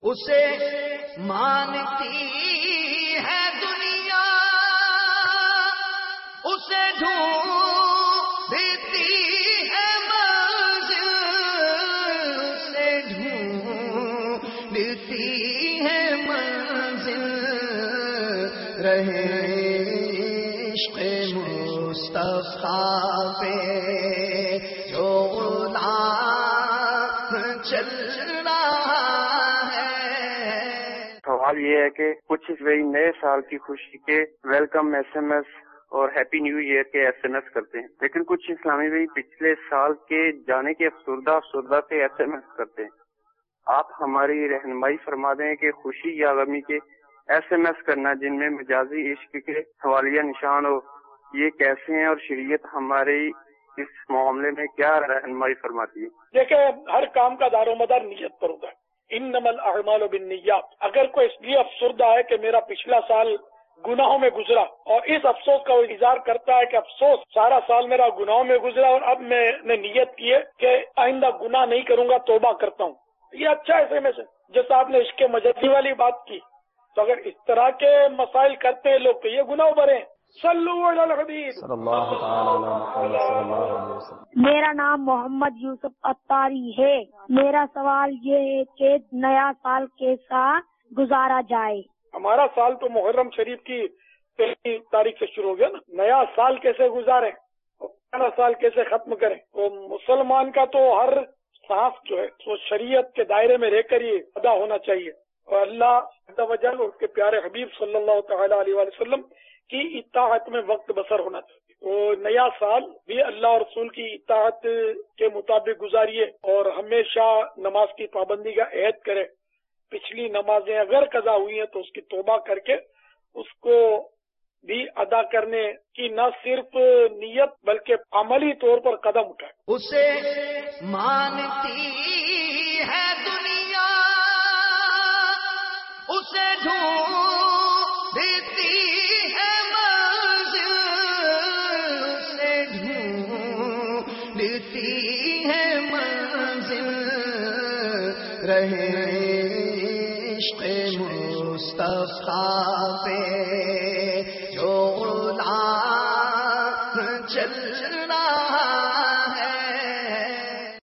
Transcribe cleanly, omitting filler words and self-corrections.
اسے مانتی ہے دنیا، اسے ڈھونڈتی ہے منزل، اسے ڈھونڈتی ہے منزل، رہے عشق مصطفیٰ پہ جو غلام چل رہا ہے۔ سوال یہ ہے کہ کچھ اس وہی نئے سال کی خوشی کے ویلکم ایس ایم ایس اور ہیپی نیو ایئر کے ایس ایم ایس کرتے ہیں، لیکن کچھ اسلامی بھائی پچھلے سال کے جانے کے افسردہ کے ایس ایم ایس کرتے ہیں۔ آپ ہماری رہنمائی فرما دیں کہ خوشی یا غمی کے ایس ایم ایس کرنا جن میں مجازی عشق کے حوالیہ نشان ہو، یہ کیسے ہیں اور شریعت ہماری اس معاملے میں کیا رہنمائی فرماتی ہے؟ دیکھیں، ہر کام کا دار و مدار نیت پر ہوتا ہے۔ انما الاعمال بالنیات۔ اگر کوئی اس لیے افسردہ ہے کہ میرا پچھلا سال گناہوں میں گزرا اور اس افسوس کا وہ اظہار کرتا ہے کہ افسوس سارا سال میرا گناہوں میں گزرا اور اب میں نے نیت کی ہے کہ آئندہ گناہ نہیں کروں گا، توبہ کرتا ہوں، یہ اچھا ایسے میں سے جیسا آپ نے عشق مجدی والی بات کی، تو اگر اس طرح کے مسائل کرتے ہیں لوگ تو یہ گناہ بھرے ہیں۔ صلو علی الحبیب صلی اللہ تعالی علی محمد صلی اللہ علیہ وسلم۔ میرا نام محمد یوسف اتاری ہے۔ میرا سوال یہ ہے کہ نیا سال کیسا گزارا جائے؟ ہمارا سال تو محرم شریف کی 1 تاریخ سے شروع ہو گیا نا۔ نیا سال کیسے گزاریں اور پرانا سال کیسے ختم کریں؟ تو مسلمان کا تو ہر سانس جو ہے وہ شریعت کے دائرے میں رہ کر ہی ادا ہونا چاہیے، اور اللہ عز و جل اور اس کے پیارے حبیب صلی اللہ تعالی علیہ وآلہ وسلم کی اطاعت میں وقت بسر ہونا چاہیے۔ تو نیا سال بھی اللہ اور رسول کی اطاعت کے مطابق گزاریے اور ہمیشہ نماز کی پابندی کا عہد کرے۔ پچھلی نمازیں اگر قضا ہوئی ہیں تو اس کی توبہ کر کے اس کو بھی ادا کرنے کی نہ صرف نیت بلکہ عملی طور پر قدم اٹھائے۔ اسے مانتی ہے دنیا، اسے ڈھونڈتی ہے منزل، اسے ڈھونڈتی ہے منزل، رہے عشق مصطفیٰ پہ جو